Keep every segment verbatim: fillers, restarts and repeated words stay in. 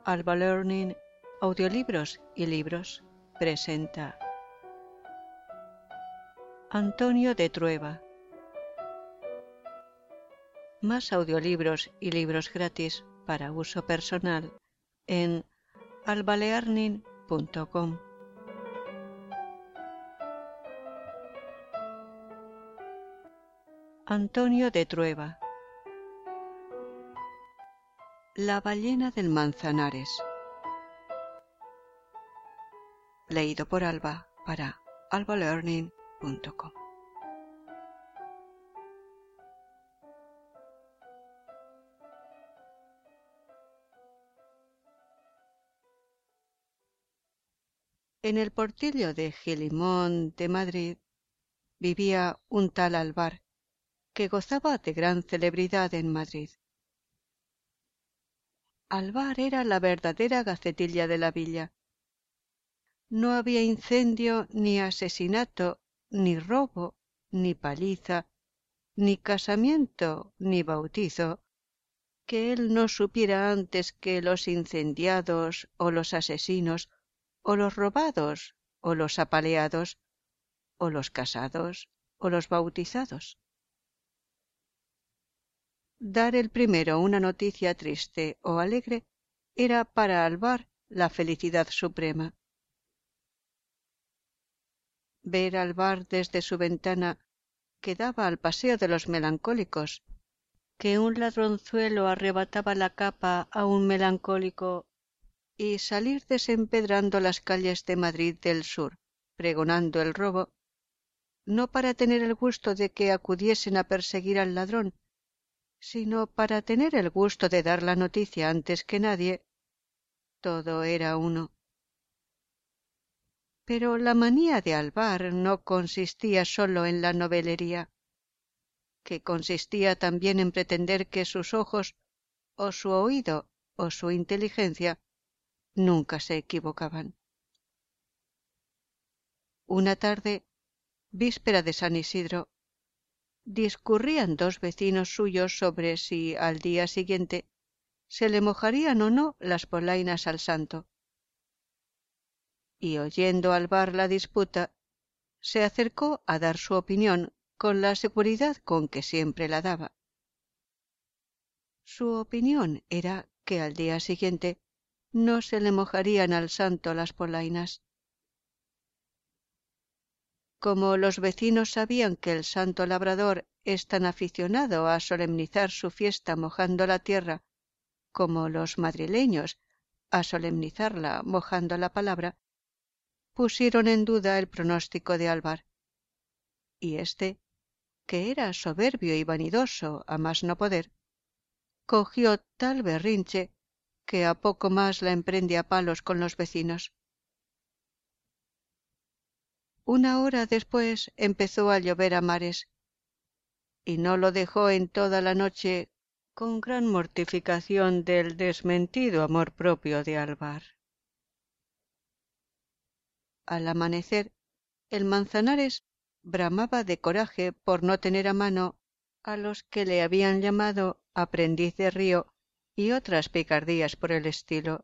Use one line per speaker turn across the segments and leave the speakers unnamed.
Alba Learning, Audiolibros y Libros presenta Antonio de Trueba. Más audiolibros y libros gratis para uso personal en alba learning punto com. Antonio de Trueba. La ballena del Manzanares. Leído por Alba para alba learning punto com. En el portillo de Gilimón de Madrid vivía un tal Alvar que gozaba de gran celebridad en Madrid. Alvar era la verdadera gacetilla de la villa. No había incendio, ni asesinato, ni robo, ni paliza, ni casamiento, ni bautizo, que él no supiera antes que los incendiados, o los asesinos, o los robados, o los apaleados, o los casados, o los bautizados. Dar el primero una noticia triste o alegre era para Alvar la felicidad suprema. Ver Alvar desde su ventana que daba al paseo de los melancólicos, que un ladronzuelo arrebataba la capa a un melancólico, y salir desempedrando las calles de Madrid del sur, pregonando el robo, no para tener el gusto de que acudiesen a perseguir al ladrón, sino para tener el gusto de dar la noticia antes que nadie, todo era uno. Pero la manía de Alvar no consistía sólo en la novelería, que consistía también en pretender que sus ojos, o su oído, o su inteligencia, nunca se equivocaban. Una tarde, víspera de San Isidro, discurrían dos vecinos suyos sobre si al día siguiente se le mojarían o no las polainas al santo. Y oyendo Alvar la disputa, se acercó a dar su opinión con la seguridad con que siempre la daba. Su opinión era que al día siguiente no se le mojarían al santo las polainas. Como los vecinos sabían que el santo labrador es tan aficionado a solemnizar su fiesta mojando la tierra como los madrileños a solemnizarla mojando la palabra, pusieron en duda el pronóstico de Alvar. Y éste, que era soberbio y vanidoso a más no poder, cogió tal berrinche que a poco más la emprende a palos con los vecinos. Una hora después empezó a llover a mares, y no lo dejó en toda la noche con gran mortificación del desmentido amor propio de Alvar. Al amanecer, el Manzanares bramaba de coraje por no tener a mano a los que le habían llamado aprendiz de río y otras picardías por el estilo.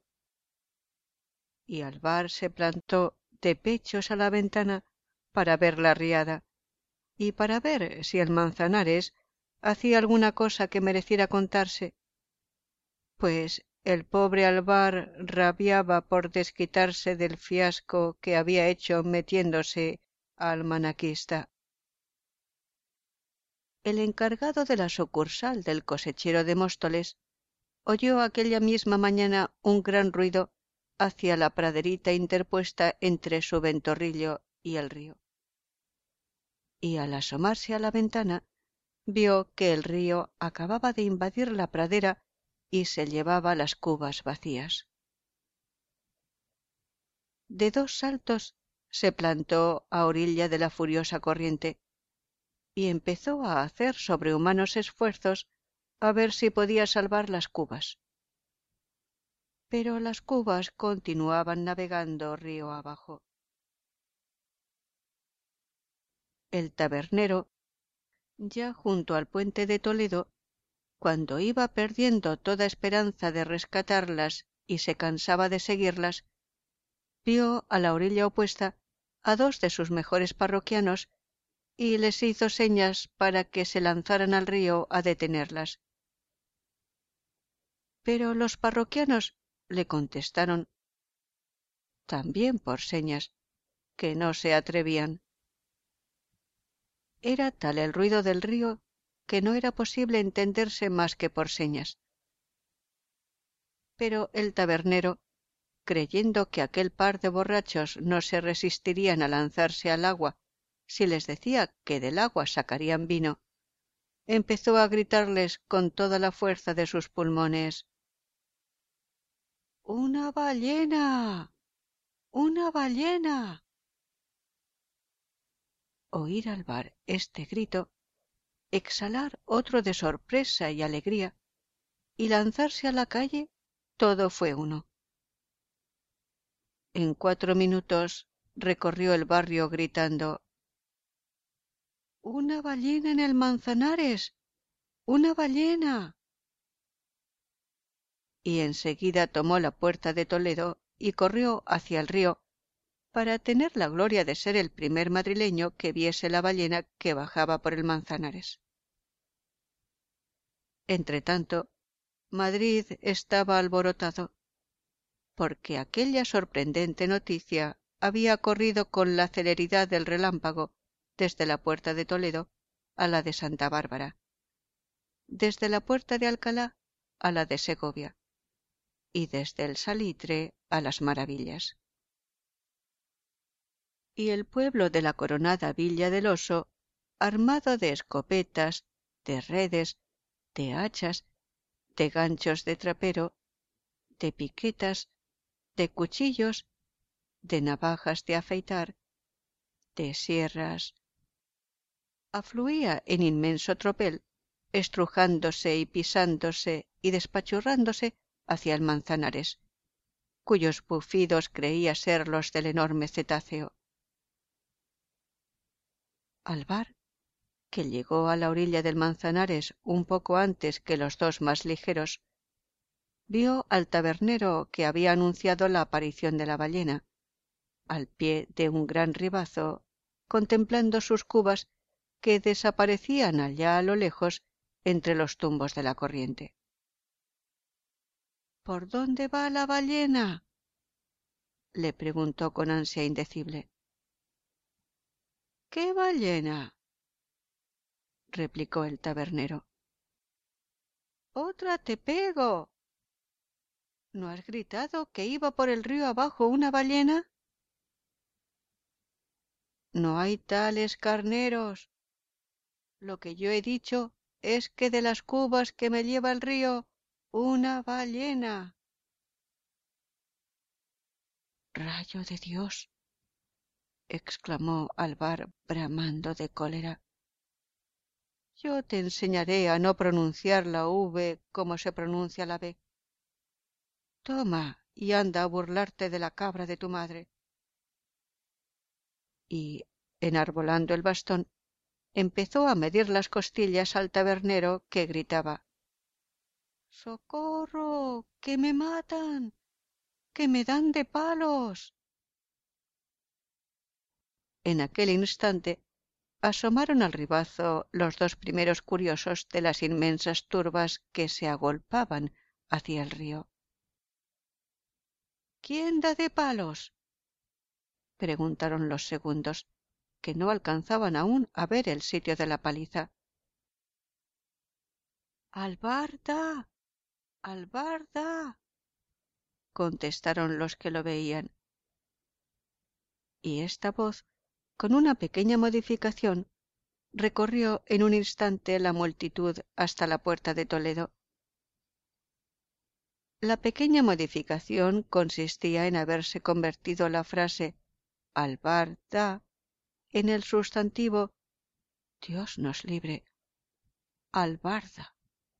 Y Alvar se plantó de pechos a la ventana para ver la riada y para ver si el Manzanares hacía alguna cosa que mereciera contarse, pues el pobre Alvar rabiaba por desquitarse del fiasco que había hecho metiéndose al manaquista. El encargado de la sucursal del cosechero de Móstoles oyó aquella misma mañana un gran ruido hacia la praderita interpuesta entre su ventorrillo y el río. Y al asomarse a la ventana, vio que el río acababa de invadir la pradera y se llevaba las cubas vacías. De dos saltos se plantó a orilla de la furiosa corriente y empezó a hacer sobrehumanos esfuerzos a ver si podía salvar las cubas. Pero las cubas continuaban navegando río abajo. El tabernero, ya junto al puente de Toledo, cuando iba perdiendo toda esperanza de rescatarlas y se cansaba de seguirlas, vio a la orilla opuesta a dos de sus mejores parroquianos y les hizo señas para que se lanzaran al río a detenerlas. Pero los parroquianos le contestaron, también por señas, que no se atrevían. Era tal el ruido del río que no era posible entenderse más que por señas. Pero el tabernero, creyendo que aquel par de borrachos no se resistirían a lanzarse al agua si les decía que del agua sacarían vino, empezó a gritarles con toda la fuerza de sus pulmones: ¡Una ballena! ¡Una ballena! Oír al bar este grito, exhalar otro de sorpresa y alegría, y lanzarse a la calle, todo fue uno. En cuatro minutos recorrió el barrio gritando: ¡Una ballena en el Manzanares! ¡Una ballena! Y enseguida tomó la puerta de Toledo y corrió hacia el río, para tener la gloria de ser el primer madrileño que viese la ballena que bajaba por el Manzanares. Entretanto, Madrid estaba alborotado, porque aquella sorprendente noticia había corrido con la celeridad del relámpago desde la puerta de Toledo a la de Santa Bárbara, desde la puerta de Alcalá a la de Segovia, y desde el Salitre a las Maravillas. Y el pueblo de la coronada Villa del Oso, armado de escopetas, de redes, de hachas, de ganchos de trapero, de piquetas, de cuchillos, de navajas de afeitar, de sierras, afluía en inmenso tropel, estrujándose y pisándose y despachurrándose hacia el Manzanares, cuyos bufidos creía ser los del enorme cetáceo. Alvar, que llegó a la orilla del Manzanares un poco antes que los dos más ligeros, vio al tabernero que había anunciado la aparición de la ballena, al pie de un gran ribazo, contemplando sus cubas que desaparecían allá a lo lejos entre los tumbos de la corriente. —¿Por dónde va la ballena? —le preguntó con ansia indecible. —¿Qué ballena? —replicó el tabernero. —¡Otra te pego! ¿No has gritado que iba por el río abajo una ballena? —No hay tales carneros. Lo que yo he dicho es que de las cubas que me lleva el río, una ballena. —¡Rayo de Dios! —exclamó Alvar bramando de cólera—. Yo te enseñaré a no pronunciar la V como se pronuncia la B. Toma y anda a burlarte de la cabra de tu madre. Y, enarbolando el bastón, empezó a medir las costillas al tabernero, que gritaba: —¡Socorro! ¡Que me matan! ¡Que me dan de palos! En aquel instante asomaron al ribazo los dos primeros curiosos de las inmensas turbas que se agolpaban hacia el río. —¿Quién da de palos? —preguntaron los segundos, que no alcanzaban aún a ver el sitio de la paliza. —¡Alvar da! ¡Alvar da! —contestaron los que lo veían. Y esta voz, con una pequeña modificación, recorrió en un instante la multitud hasta la puerta de Toledo. La pequeña modificación consistía en haberse convertido la frase «Alvar da» en el sustantivo «Dios nos libre» albarda.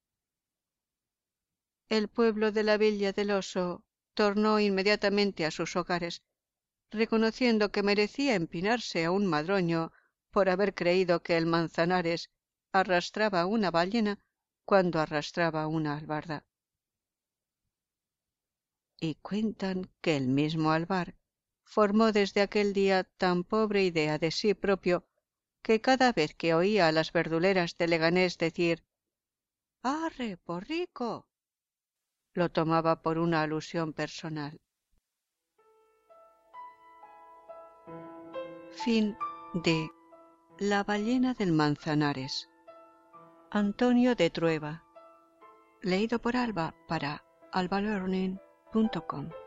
El pueblo de la Villa del Oso tornó inmediatamente a sus hogares, reconociendo que merecía empinarse a un madroño por haber creído que el Manzanares arrastraba una ballena cuando arrastraba una albarda. y cuentan que el mismo Alvar formó desde aquel día tan pobre idea de sí propio que cada vez que oía a las verduleras de Leganés decir «¡Arre, porrico!», lo tomaba por una alusión personal. Fin de La ballena del Manzanares. Antonio de Trueba. Leído por Alba para alba learning punto com.